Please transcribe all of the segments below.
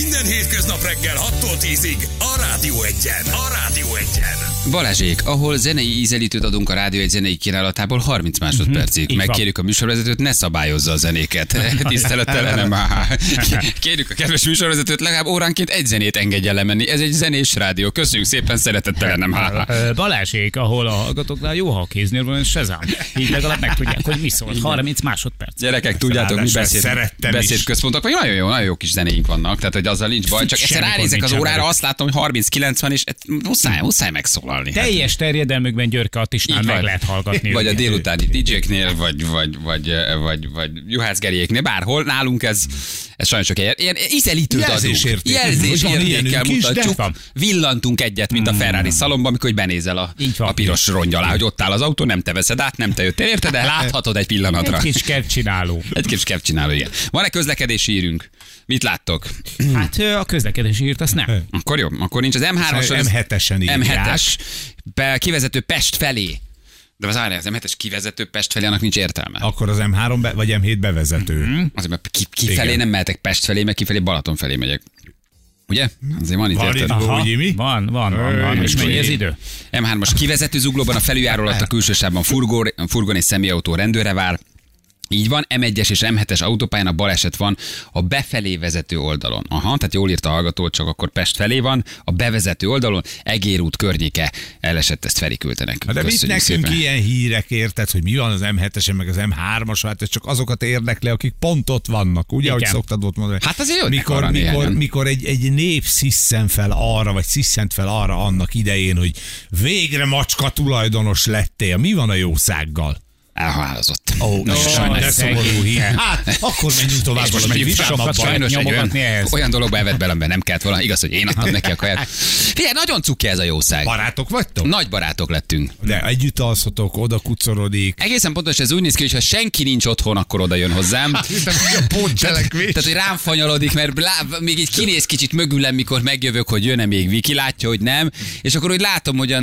Minden hétköznap reggel 6-tól 10-ig a Rádió Egyen. Balázsék, ahol zenei ízelítőt adunk a Rádió egy zenei kínálatából 30 másodpercig. Megkérjük a műsorvezetőt, ne szabályozza a zenéket. Tisztelettel nem. Kérjük a kedves műsorvezetőt, legalább óránként egy zenét engedjen lemenni. Ez egy zenés rádió. Köszönjük szépen, szeretettel nem. Balázsék, ahol a hallgatóknál jó hallkéznél van, Sezám. Így legalább megtudják, hogy mi szól. 30 másodperc. Gyerekek, tudjátok, mi beszédközpontok, vagy nagyon jó kis zenéink vannak, tehát hogy azzal nincs baj. Csak egyszer ránézek az órára, azt látom, hogy 30-90, és muszáj megszólalni. Teljes terjedelmükben Györke Attisnál meg lehet hallgatni. Vagy a délutáni DJ-knél, vagy Juhász Geriéknél, bárhol. Nálunk ez sajnos csak ilyen ízelítőt adunk. Jelzésértékkel mutatjuk. Villantunk egyet, mint a Ferrari szalomban, amikor benézel a piros rongy alá, hogy ott áll az autó, nem te veszed át, nem te jöttél érte, de láthatod egy pillanatra. Egy kis kevcsináló. Igen. Van-e közlekedési hírünk? Mit láttok? Hát a közlekedési hírt azt nem. Akkor jó, akkor nincs az M3-as. M7-es. Kivezető Pest felé. De az M7-es kivezető Pest felé, annak nincs értelme. Akkor az M3 vagy M7 bevezető. Azért, mert kifelé nem mehetek Pest felé, meg kifelé Balaton felé megyek. Ugye? Azért van itt érted. Van. És mennyi az idő? M3-as kivezető zuglóban a felüljáró alatt a külsősávban furgon és személyautó rendőre vár. Így van, M1-es és M7-es autópályán a baleset van a befelé vezető oldalon. Aha, tehát jól írta a hallgató, csak akkor Pest felé van, a bevezető oldalon, Egér út környéke elesett, ezt Feri küldte nekünk. De mit nekünk ilyen hírek, érted, hogy mi van az M7-esen, meg az M3-as, hát ez csak azokat érdekli, akik pont ott vannak, ugye, ahogy szoktad ott mondani. Hát azért jó, mikor egy nép sziszent fel arra annak idején, hogy végre macska tulajdonos lettél. Mi van a jószággal? Elhalálozott. De szomorú hír. Hát, akkor menjünk tovább valami visámabban. Sajnos olyan dologba evett bele, nem kellett volna. Igaz, hogy én adtam neki a kaját. Figyelj, nagyon cuki ez a jószág. Barátok vagytok? Nagy barátok lettünk. De együtt alszotok, oda kucorodik. Egészen pontos, ez úgy néz ki, hogy ha senki nincs otthon, akkor oda jön hozzám. Tehát, hogy rám fanyalodik, mert még így kinéz kicsit mögülem, mikor megjövök, hogy jön-e még Viki, látja, hogy nem. És akkor úgy látom, hogy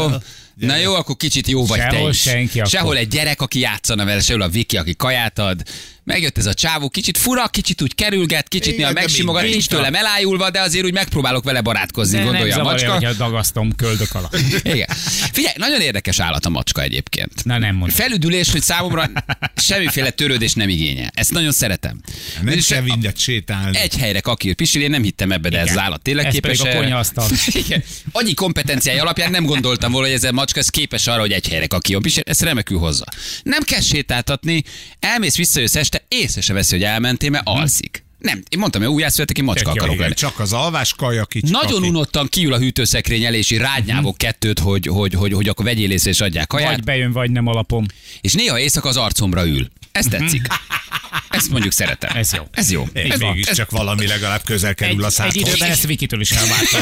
na jó, akkor kicsit jó vagy te is. Sehol egy gyerek, aki játszana vele, sehol a Viki, aki kaját ad. Megjött ez a csávó, kicsit fura, kicsit úgy kerülget, kicsit néha megsimogat, nincs tőlem elájulva, de azért úgy megpróbálok vele barátkozni, gondolja a macska. Nem zavarja, hogy dagasztom köldök alatt. Igen. Figyelj, nagyon érdekes állat a macska egyébként. Na nem mondom. Felüdülés, hogy számomra semmiféle törődés nem igényel. Ezt nagyon szeretem. Nem kell mindet sétálni. Egy helyre kakír pisil, én nem hittem ebbe, de ez az állat tényleg képes. Ez pedig a konyhaasztal. Annyi kompetenciája alapján nem gondoltam volna, hogy ez a macska ez képes arra, hogy egy helyre kakíjon pisil, ezt remekül hozza. Nem kell sétáltatni, elmész, visszajössz este, észre se veszi, hogy elmentél, mert alszik. Nem, én mondtam, hogy újjászületek, én macska akarok lenni. Csak az alvás kaja kicsi. Nagyon unottan kiül a hűtőszekrény elé, és rádnyávok kettőt, hogy akkor vegyél észre, és adják kaját. Vagy bejön, vagy nem alapom. És néha éjszaka az arcomra ül. Ez tetszik. Ezt mondjuk szeretem. Ez jó. Mégiscsak valami legalább közel kerül a szádhoz. Egy időben ezt Vikitől is elvártam.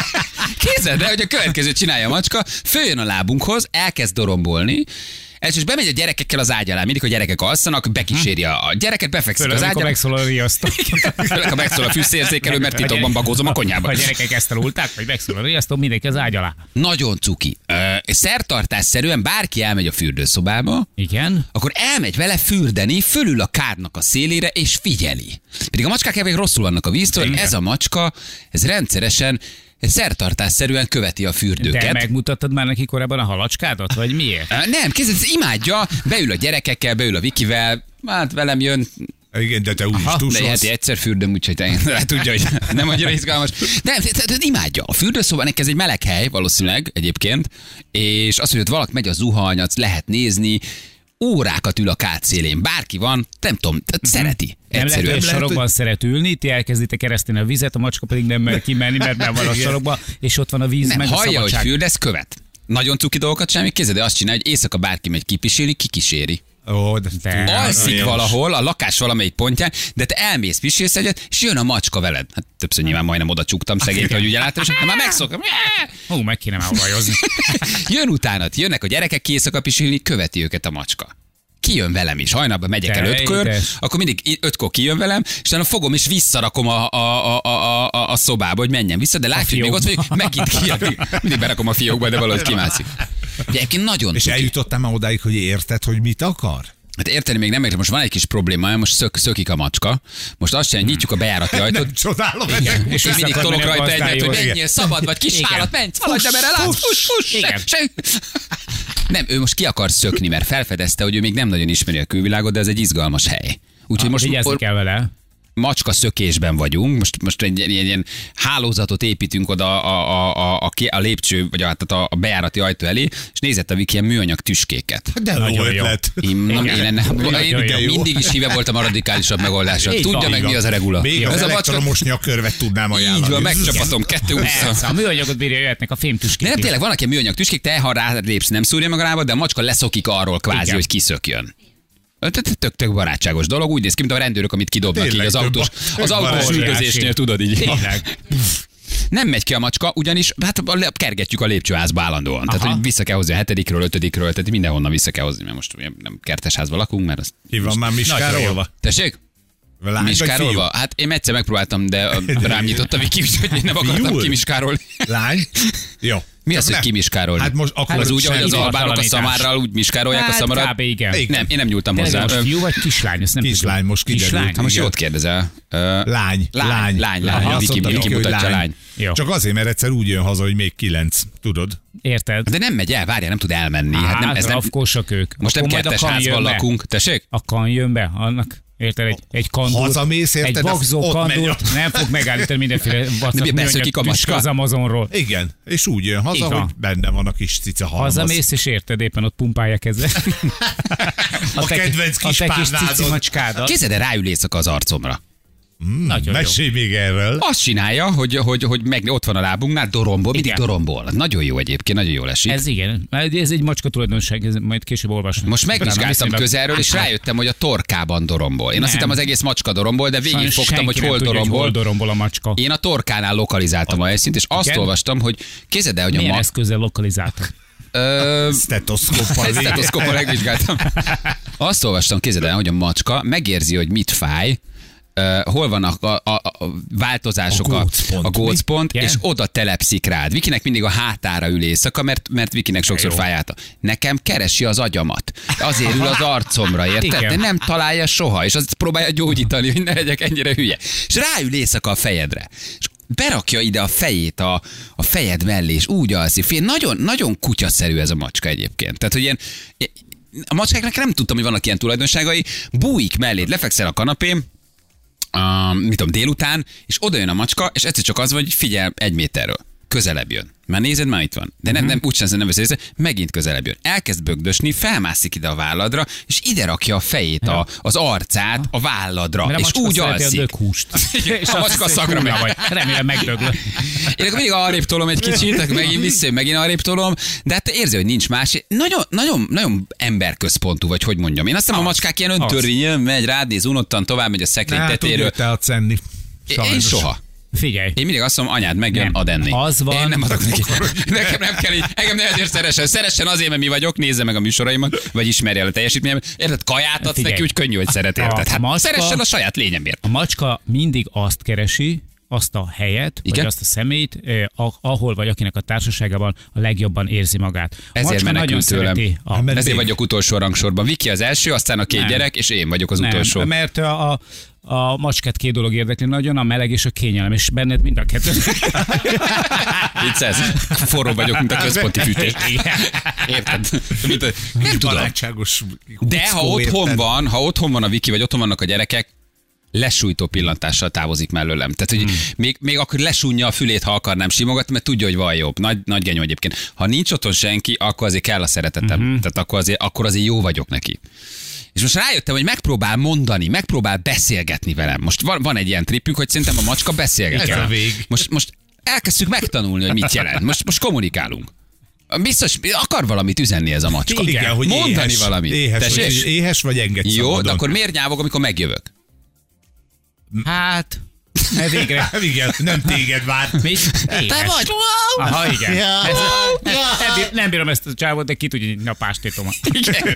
Képzeld el, hogy a következőt csinálja a macska, följön a lábunkhoz, elkezd dorombolni, és bemegy a gyerekekkel az ágy alá. Mindig, a gyerekek alszanak, bekíséri a gyereket, befekszik az ágy alá. Megszól a riasztó. Főleg, ha megszól a fűszérzékelő, mert titokban bagózom a konyhába. A gyerekek ezt alulták, vagy megszól a riasztó, mindenki az ágy alá. Nagyon cuki. Szertartásszerűen bárki elmegy a fürdőszobába, igen, akkor elmegy vele fürdeni, fölül a kádnak a szélére, és figyeli. Pedig a macskák elvég rosszul vannak a víztől, ez a macska, ez rendszeresen szertartásszerűen követi a fürdőket. De megmutattad már neki korábban a halacskádat, vagy miért? Nem, kézzel, imádja, beül a gyerekekkel, beül a Vikivel, hát velem jön. Igen, de te úgy is túl de egyszer fürdöm, úgyhogy tudja, hogy nem annyira izgalmas. De imádja. A fürdőszobán ez egy meleg hely, valószínűleg egyébként, és azt, hogy ott valaki megy a zuhany, lehet nézni, órákat ül a kád szélén. Bárki van, nem tudom, szereti. Nem lehet, hogy sarokban szeret ülni, ti elkezditek ereszteni a vizet, a macska pedig nem mer kimenni, mert nem van a sarokban, és ott van a víz, nem, meg a hallja, szabadság. hogy fürdesz, követ. Nagyon cuki dolgokat semmi kézzel, de azt csinálja, hogy éjszaka bárki megy kipisilni, kikíséri. Alszik valahol, a lakás valamelyik pontján, de te elmész, pisilsz egyet, és jön a macska veled. Hát többször nyilván majdnem oda csuktam szegényt, hogy ugye láttam, és már megszoktam. Meg kéne már olajozni. Jön utána, jönnek a gyerekek ki éjszaka pisilni, követi őket a macska. Kijön velem is, hajnalban megyek el 5-kör, akkor mindig 5-kor kijön velem, és utána fogom és visszarakom a szobába, hogy menjen vissza, de látjuk még ott, hogy megint kijön. Mindig berakom a fiókba, de valahogy kimászik. Egyébként nagyon és eljutottál már odáig, hogy érted, hogy mit akar? Hát érteni még nem értem, most van egy kis probléma, most szökik a macska. Most azt sem nyitjuk a bejárati ajtót. Nem csodálom. És én mindig tolok rajta egyet, hogy menjél, szabad vagy, kis állat, menj, haladj, erre látsz, fuss. Nem, ő most ki akar szökni, mert felfedezte, hogy ő még nem nagyon ismeri a külvilágot, de ez egy izgalmas hely. Úgyhogy most vigyázni kell vele. Macska szökésben vagyunk, most egy ilyen hálózatot építünk oda a lépcső, vagy a bejárati ajtó elé, és nézett a Viki ilyen műanyag tüskéket. De jó ötlet. Én mindig is híve voltam a radikálisabb megoldásra. Tudja meg, mi az a regula. Még az elektromos nyakörvet tudnám ajánlani. Így van, megcsapatom 2-20. A műanyagot bírja, jöhetnek a fémtüskék. Nem, tényleg vannak ilyen műanyag tüskék, te ha rálépsz, nem szúrja meg a lábad, de a macska leszokik arról kvázi, hogy kiszökjön. Tök barátságos dolog, úgy néz ki, mint a rendőrök, amit kidobnak tényleg, így az autós üldözésnél, tudod így. Tényleg. Nem megy ki a macska, ugyanis hát kergetjük a lépcsőházba állandóan. Tehát, hogy vissza kell hozni a 7-ről, 5-ről, tehát mindenhonnan vissza kell hozni, mert most nem kertesházban lakunk, mert az... Ki van már Miskárolva? Tessék? Lány Miskárolva? Hát én egyszer megpróbáltam, de rám nyitott a Viki, úgyhogy én nem akartam kimiskárolni. Lány? Jó. Mi az, hogy kimiskárolni? Hát most akkor az úgy, hogy az albánok a szamárral úgy miskárolják a szamarat? Kb. Igen. Nem, én nem nyúltam hozzá. Most fiú vagy kislány? Ezt nem kislány, most kiderült. Hát most jót kérdezel. Lány. Viki mutatja lány. Csak azért, mert egyszer úgy jön haza, hogy még 9, tudod? Érted? De nem megy el, várjál, nem tud elmenni. Hát nem, ez nem. Rafkósak ők. Most nem kertes házban lakunk, tessék? A kan jön be, annak. Érted, egy kandúrt, hazamész, érted, egy vagzó kandúrt, nem fog megállítani mindenféle vacak műanyag tüske az Amazonról. Igen, és úgy jön haza, igen, hogy benne van a kis cica halmaz. Hazamész, és érted, éppen ott pumpálják ezzel. A kedvenc kis párnádon. Kézed, ráül éjszaka az arcomra. Mesélj még erről. Azt csinálja, hogy meg ott van a lábunknál, dorombol, mindig dorombol. Nagyon jó egyébként, nagyon jól esik. Ez igen, ez egy macska tulajdonság, ez majd később olvasom. Most megvizsgáltam közelről, és rájöttem, hogy a torkában dorombol. Én azt hittem, az egész macska dorombol, de végig fogtam, hogy hol dorombol. Hol dorombol a macska. Én a torkánál lokalizáltam a helyszínt, és azt olvastam, hogy kézed el, hogy milyen eszközzel lokalizáltam? Stetoszkóppal megvizsgáltam. Azt olvastam, kézed el, hogy a macska megérzi, hogy mit fáj, hol vannak a változások, a gócpont, és oda telepszik rád. Vikinek mindig a hátára ül éjszaka, mert Vikinek sokszor fáj háta. Nekem keresi az agyamat. Azért ül az arcomra, érted? De nem találja soha, és azt próbálja gyógyítani, hogy ne legyek ennyire hülye. És ráül éjszaka a fejedre. És berakja ide a fejét a fejed mellé, és úgy alszik. Nagyon, nagyon kutyaszerű ez a macska egyébként. Tehát, hogy ilyen... A macskáknak nem tudtam, hogy vannak ilyen tulajdonságai. Bújik melléd, lefekszel a kanapén, mit tudom, délután, és oda jön a macska, és egyszer csak az, hogy figyel 1 méterről. Közelebb jön. Már nézed, már itt van. De nem úgysem nem vesz észre, megint közelebb jön. Elkezd bögdösni, felmászik ide a válladra, és ide rakja a fejét, az arcát a válladra. Mert és úgy alszik. A dökhúst. És a macska szakra megy. Vagy. Remélem megdöglök. Én akkor mindig arrébb tolom egy kicsit, megint vissza, megint arrébb tolom, de hát te érzi, hogy nincs más. Nagyon emberközpontú, vagy hogy mondjam. Én azt hiszem, a macskák ilyen öntörvény, megy, rád néz, unottan tovább megy a szekrény tetéről. Én soha. Figyelj. Én mindig azt mondom, anyád megjön, ad enni. Az van. Én nem adok neki. Nekem nem kell így. Engem ne ezért szeressen. Szeressen azért, mert mi vagyok, nézze meg a műsoraimat, vagy ismerje el a teljesítményemet. Érted, kaját adsz neki, úgy könnyű, hogy szeret, érted. Hát szeressen a saját lényemért. A macska mindig azt keresi, azt a helyet, vagy azt a személyt, ahol vagy akinek a társaságában a legjobban érzi magát. Ezért menekült tőlem. Ezért vagyok utolsó rangsorban. Viki az első, aztán a 2 gyerek, és én vagyok az utolsó. Mert a macskát 2 dolog érdekli nagyon, a meleg és a kényelem, és benned mind a 2. Vicces. Forró vagyok, mint a központi fűtés. Érted? Nem tudom. De ha otthon van a Viki, vagy otthon vannak a gyerekek, lesújtó pillantással távozik mellőlem. Tehát, hogy még akkor lesúnyja a fülét, ha akarnám simogatni, mert tudja, hogy van jobb. Nagy genyó egyébként. Ha nincs otthon senki, akkor azért kell a szeretetem. Tehát akkor azért jó vagyok neki. És most rájöttem, hogy megpróbál mondani, megpróbál beszélgetni velem. Most van egy ilyen trippünk, hogy szerintem a macska beszélget. Ez a vég. Most elkezdtük megtanulni, hogy mit jelent. Most kommunikálunk. Biztos akar valamit üzenni ez a macska. Igen, hogy mondani valamit. Éhes vagy engedj szabadon. Jó, de akkor miért nyávog, amikor megjövök? Hát... Végre. Igen, nem téged vár. Te vagy? Aha, igen. Nem bírom ezt a csávot, de ki tudja, hogy napástétom. Igen,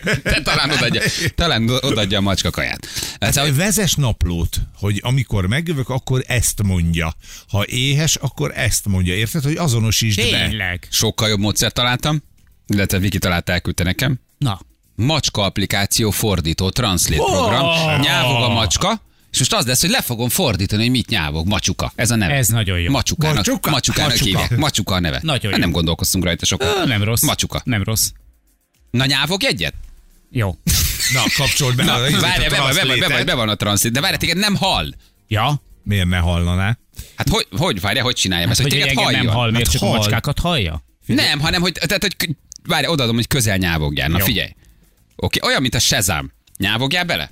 talán odaadja a macska kaját. Vezess naplót, hogy amikor megjövök, akkor ezt mondja. Ha éhes, akkor ezt mondja. Érted, hogy azonosítsd be. Tényleg. Sokkal jobb módszert találtam, illetve Viki találta, elküldte nekem. Na. macska applikáció fordító, translate program. Nyávog a macska, és most az lesz, hogy le fogom fordítani, hogy mit nyávog. Macsuka. Ez a neve. Ez nagyon jó. Macsukának hívják. Macsuka a neve. Nagyon jó. Nem gondolkoztunk rajta sokat. Nem rossz. Macsuka. Nem rossz. Na nyávog egyet? Jó. Na, kapcsold be. Várjál, be van a translate. De várjál, téged nem hall. Ja. Miért ne hallaná? Hát hogy csináljam ezt, hogy téged engem halljon? nem hall, miért Hát csak a hall. macskákat hallja? Nem, hanem hogy várj, odaadom, hogy közel nyávogjál. Na Jó. figyelj. Oké, olyan, mint a Shazam. Nyávogjál bele?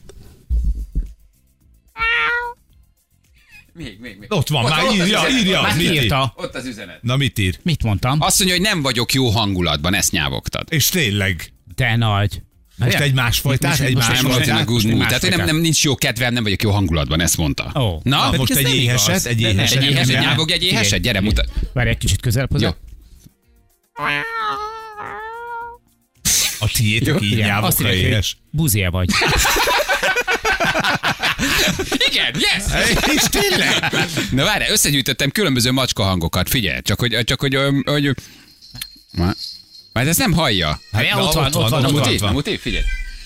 Még. Ott van, már írja. Már Mit ír? írta. Ott az üzenet. Na, mit ír? Mit mondtam? Azt mondja, hogy nem vagyok jó hangulatban, ezt nyávogtad. És tényleg. De nagy. Most egy másfajtás, Most- egy most- Nem most- volt in a most- good most- mood. most- Tehát, hogy nem nincs jó kedvem, nem vagyok jó hangulatban, ezt mondta. Ó. Na, Most ez egy nem éheset, igaz. egy De nem. éheset. egy éheset, nem. nyávogj egy éheset, gyere, mutat. Várj egy kicsit közelebb hozzá. Jó. A tiétek így Igen, azt nyávokra írják, hogy éhes. buzia vagy. Igen, yes! És tényleg? Na várj, összegyűjtöttem különböző macska hangokat, figyelj, csak hogy Már ez nem hallja. Hát, ott van. Na muti, figyelj.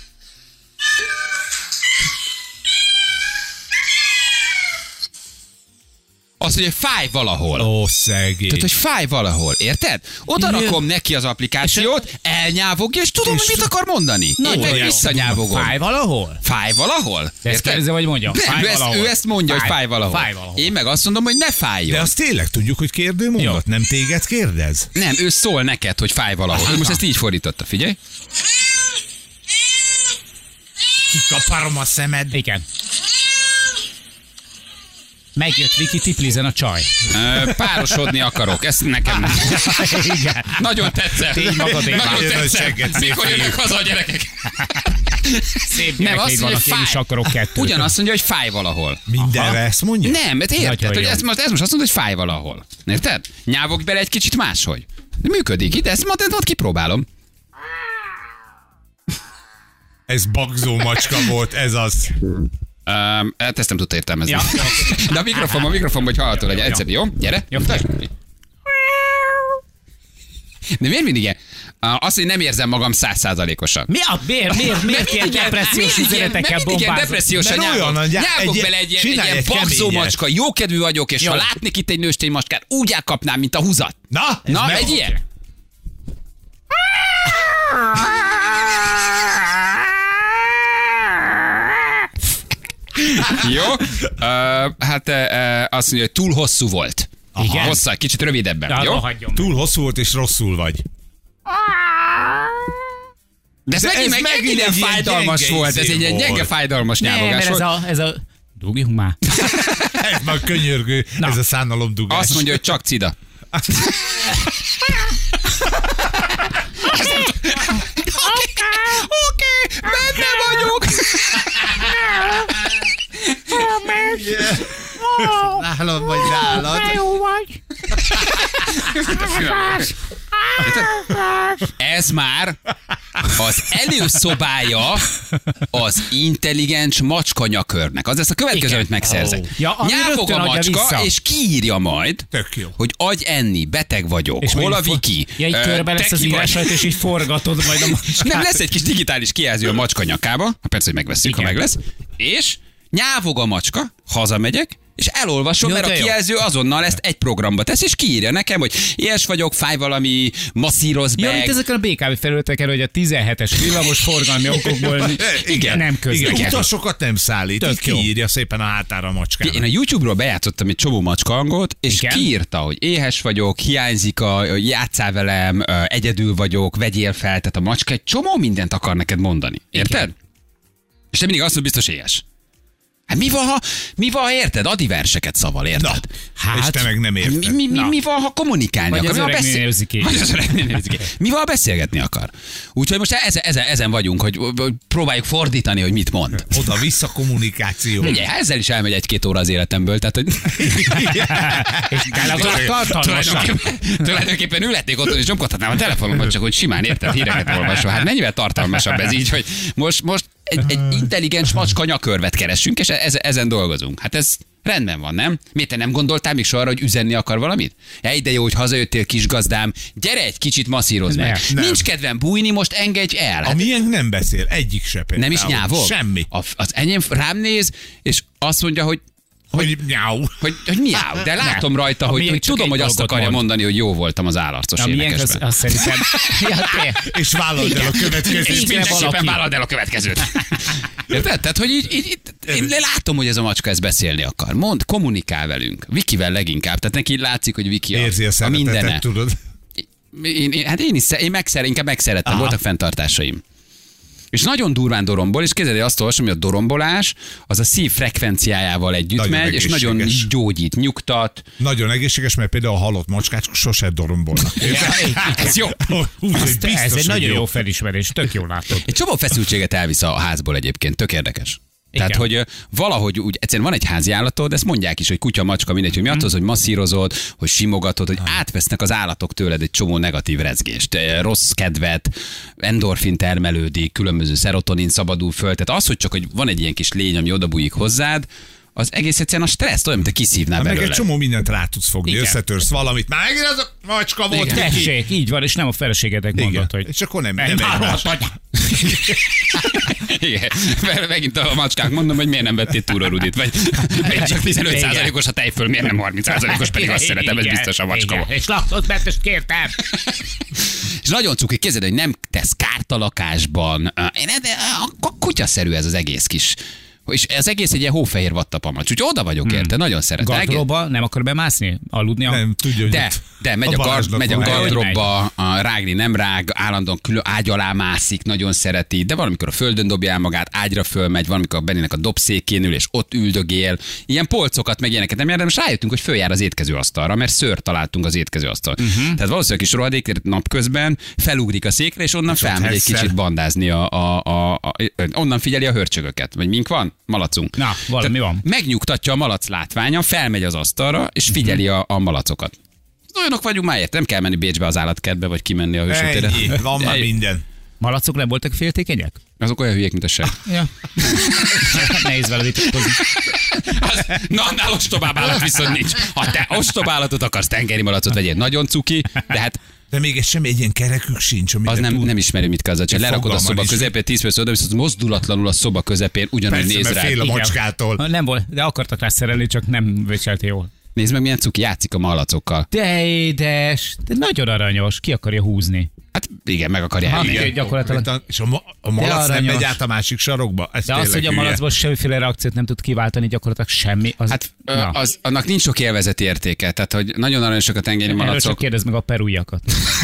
Azt mondja, hogy fáj valahol. Ó, szegény. Tehát, hogy fáj valahol, érted? Oda rakom neki az applikációt, elnyávogja, és tudom, hogy mit akar mondani. Én meg visszanyávogom. Fáj valahol? Fáj valahol? De ezt kérdezi, vagy mondja? Nem, Fáj valahol. ő ezt mondja, hogy fáj valahol. Fáj valahol. Én meg azt mondom, hogy ne fájjon. De azt tényleg tudjuk, hogy kérdőmondat, nem téged kérdez? Nem, ő szól neked, hogy fáj valahol. Ő most ezt így fordította, figyelj. Kikaparom a szemed. Igen. Megjött Viki, tiplizen a csaj. Párosodni akarok, ezt nekem nem. Igen. Nagyon tetszett. Tégy magadévá. Nagyon Jön a tetszett. segget, Mikor szép jönnek haza a gyerekek? Szép Nem, azt gyerekeid mondja, vannak, hogy én is fáj. akarok kettőt. Ugyanazt mondja, hogy fáj valahol. Mindenre ezt mondja? Nem, mert érted, Nagyon hogy jó. ez most azt mondod, hogy fáj valahol. Érted? Nyávogj bele egy kicsit máshogy. De működik itt, ezt majd kipróbálom. Ez bagzó macska volt, ez az. Hát ezt nem tudta értelmezni. Ja. De a mikrofon, hogy hallható legyen. Egyszer, jó? Gyere. Jó. De miért mindig ilyen? Azt, hogy nem érzem magam 100%-osan. Miért ilyen depressziós üzenetekkel igen, bombázol? depressziósan Mert olyan, nyávog. hogy Nyávog egy- bele egy csinálj ilyen egy bagzó keményet. macska, jókedvű vagyok, és Jó. ha látnék itt egy nőstény macskát, úgy elkapnám, mint a húzat. Na, ez Na, meg- egy ilyen. Jó? Hát azt mondja, hogy túl hosszú volt. Igen? Hosszá, kicsit rövidebben. De Jó? arra hagyjon. Túl hosszú volt és rosszul vagy. De ez De megint ez ilyen megint egy ilyen fájdalmas gyenge volt. Ez egy ilyen izé gyenge volt. fájdalmas Nem, nyávogás mert volt. ez a... Dugjunk már. Ez már könyörgő, Na. ez a szánalomdugás. Azt mondja, hogy csak cida. Oké, benne vagyok. Nálad vagy nálad. Ez már az előszobája az intelligens macskanyakörnek. Az lesz a következő, Igen. amit megszerzek. Ja, ami Nyávog rögtön a adja macska, vissza. és kiírja majd, Tök jó. hogy adj enni, beteg vagyok, hol a Viki. Ja, így körbe lesz te az ki vagy? írás rajta, és így forgatod majd a macskát. Nem, lesz egy kis digitális kijelző a macska nyakába, ha persze, hogy megveszünk, ha Igen. meg lesz, és nyávog a macska, hazamegyek, és elolvasom, Jó, mert a de jó. kijelző azonnal ezt egy programba tesz, és kiírja nekem, hogy ilyes vagyok, fáj valami, masszíroz Ja, meg. mint ezeken a BKV felületeken, hogy a 17-es villamos forgalmi okokból Igen. nem közlekedik. Igen. Utasokat nem szállít, Tök így jó. kiírja szépen a hátára a macskának. Én a YouTube-ról bejátszottam egy csomó macska hangot, és Igen? kiírta, hogy éhes vagyok, hiányzik játszál velem, egyedül vagyok, vegyél fel, tehát a macska egy csomó mindent akar neked mondani. Érted? És te mindig azt mondod, biztos éhes. Hát mi van, ha érted? Adi verseket szaval, érted? És te meg nem érted. Mi van, ha kommunikálni Vagy akar? az Mi van, öreg beszél- nő érzi ki. Vagy az öreg nő érzi ki. Mi van, ha beszélgetni akar? Úgyhogy most ezen vagyunk, hogy próbáljuk fordítani, hogy mit mond. Oda-vissza kommunikáció. Ugye, ezzel is elmegy 1-2 óra az életemből, tehát hogy És de legalább tartalmasan. tulajdonképpen ülhetnék otthon és nyomkodhatnám a telefonomat, csak hogy simán érted, híreket olvasva. Hát mennyivel tartalmasabb ez így, hogy most egy intelligens macska nyakörvet keresünk, és ezen dolgozunk. Hát ez Rendben van, nem? Miért te nem gondoltál még soha arra, hogy üzenni akar valamit? De jó, hogy hazajöttél, kisgazdám, gyere egy kicsit masszírozz meg. Nem. Nincs kedvem bújni, most engedj el. A miénk nem beszél, egyik se például. Nem is nyávog? Semmi. Az enyém rám néz, és azt mondja, hogy nyáú. hogy miáu, de látom rajta, hogy tudom, hogy azt akarja mondani, hogy jó voltam az állarcos énekesben. Az szerintem... És vállald el a következőt. És mindenképpen vállald el a következőt. Érted? Tehát, hogy én látom, hogy ez a macska ezt beszélni akar. Mondd, kommunikál velünk. Vikivel leginkább. Tehát neki látszik, hogy Viki érzi a mindene. szeretetet, tudod. Én inkább megszerettem, Aha. voltak fenntartásaim. És nagyon durván dorombol, és kezded azt olvasom, hogy a dorombolás az a szív frekvenciájával együtt Nagyon megy, és nagyon egészséges. gyógyít, nyugtat. Nagyon egészséges, mert például a halott macskák sose dorombolnak. Ez jó. Ez egy nagyon jó felismerés, tök jól látod. Egy csomó feszültséget elvisz a házból egyébként, tök érdekes. Tehát, hogy valahogy úgy, egyszerűen van egy házi állatod, ezt mondják is, hogy kutya, macska, mindegy, hogy mi attól, hogy masszírozod, hogy simogatod, hogy átvesznek az állatok tőled egy csomó negatív rezgést, rossz kedvet, endorfin termelődik, különböző szerotonin szabadul föl. Tehát az, hogy csak hogy van egy ilyen kis lény, ami odabújik hozzád, az egész egyszerűen a stressz, olyan, mint te kiszívnál belőle. Meg egy csomó mindent rá tudsz fogni, Igen. összetörsz valamit. Már megint az a macska volt. Igen. Viki. Tessék, így van, és nem a feleségednek mondod, hogy... És akkor nem egymás. Igen. Megint a macskák mondom, hogy miért nem vettél túra Rudit, vagy csak 15%-os a tejföl, miért nem 30%-os, pedig azt szeretem, ez biztos a macska volt. És laktozmentest kértem. És nagyon cuki, képzeld, hogy nem tesz kárt a lakásban. De a kutyaszerű ez az egész kis. És ez egész egy ilyen hófehér vattapamacs. Úgyhogy oda vagyok érte, nagyon szeretem. Gardróba nem akar bemászni? Aludni? Nem, tudja, hogy De megy a gardróbba, rágni nem rág, állandóan külön ágy alá mászik, nagyon szereti, de valamikor a földön dobja el magát, ágyra fölmegy, valamikor a Benninek a dobszékén ül, és ott üldögél. Ilyen polcokat, meg ilyeneket nem jár, de most rájöttünk, hogy följár az étkezőasztalra, mert szőrt találtunk az étkezőasztalra. Tehát valószínűleg kis rohadék napközben felugrik a székre, és onnan felmegy egy kicsit bandázni, onnan figyeli a hörcsögöket. Vagy mink van? Malacunk. Na, valami van. Megnyugtatja a malac látványa, felmegy az asztalra, és figyeli a malacokat. Olyanok vagyunk már, nem kell menni Bécsbe az állatkertbe, vagy kimenni a hősötére. Ennyi, van már minden. Malacok nem voltak féltékenyek? Azok olyan hülyék, mint a seg. Ja. Nehéz vele vitatkozni. Na, annál ostobább állat viszont nincs. Ha te ostoballatot akarsz, tengeri malacot vegyél. Nagyon cuki, de hát De még ez semmi, egy ilyen kerekük sincs. az nem ismeri, mit kell az a csinálni. Lerakod a szoba közepén, 10 perc oda, viszont mozdulatlanul a szoba közepén ugyanúgy Persze, néz mert rá. fél a Igen. macskától. Nem volt, de akartak rá szerelni, csak nem viselte jól. Nézd meg, milyen cuki, játszik a malacokkal. De édes, de nagyon aranyos, ki akarja húzni. Hát igen, meg akarja Ha, elni. igen. Gyakorlatilag. És a malac nem aranyos. megy át a másik sarokba? Ez De az, tényleg hogy a hülye. malacból semmiféle reakciót nem tud kiváltani, gyakorlatilag semmi. Az, Hát annak nincs sok élvezeti értéke, tehát hogy nagyon aranyosak a tengeri erről csak malacok. kérdezd meg a perújakat.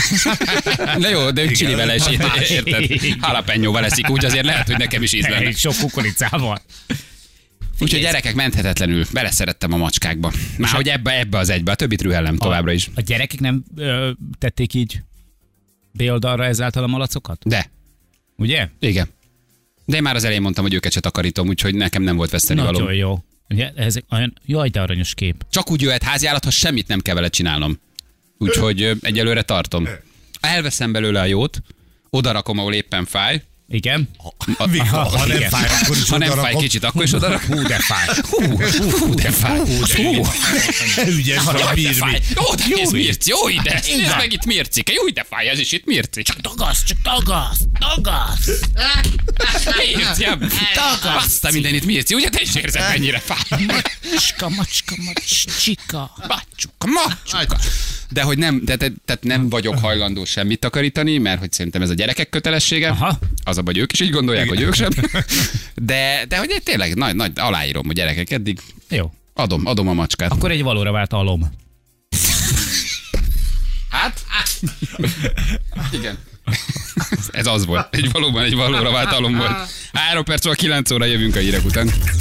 De jó, de ők csilivel is, más. érted? Halapenyóval eszik, úgy azért lehet, hogy nekem is íz lenne. Sok kukoricával. Úgyhogy gyerekek, menthetetlenül beleszerettem a macskákba. Már hogy ebbe az egybe, a többit rühellem továbbra is. A gyerekek nem tették így B-oldalra ezáltal a malacokat? De, Ugye? igen. De én már az elején mondtam, hogy őket se takarítom, úgyhogy nekem nem volt veszteni való. Nagyon jó. Ugye, ezek olyan, jaj, de aranyos kép. Csak úgy jöhet háziállat, ha semmit nem kell vele csinálnom. Úgyhogy egyelőre tartom. Elveszem belőle a jót, odarakom, ahol éppen fáj. Igen? Ha nem igen. fáj, akkor is Ha nem fáj odarakom. kicsit, akkor is odarakom. Hú, de fáj. Hú, de fáj. Hú, Ügyes vagy a de birmi. fáj. Ó, de nézd, Mirci, jó ide. Nézd meg itt Mircike. Jó, de fáj, ez is itt Mirci. Csak Tagasz, Mirci, baszta mindenit, Mirci. Ugye te is érzed, mennyire fáj. Macska. Macsuka. De hogy nem, tehát nem vagyok hajlandó semmit takarítani, mert hogy szerintem ez a gyerekek kötelessége. Aha. Az a baj, ők is így gondolják, hogy ők sem. De hogy tényleg nagy aláírom a gyerekek eddig. Jó. Adom a macskát. Akkor egy valóra vált alom. Hát? Igen. Ez az volt. Valóban egy valóra vált alom volt. 3 perc, 9 óra jövünk a hírek után.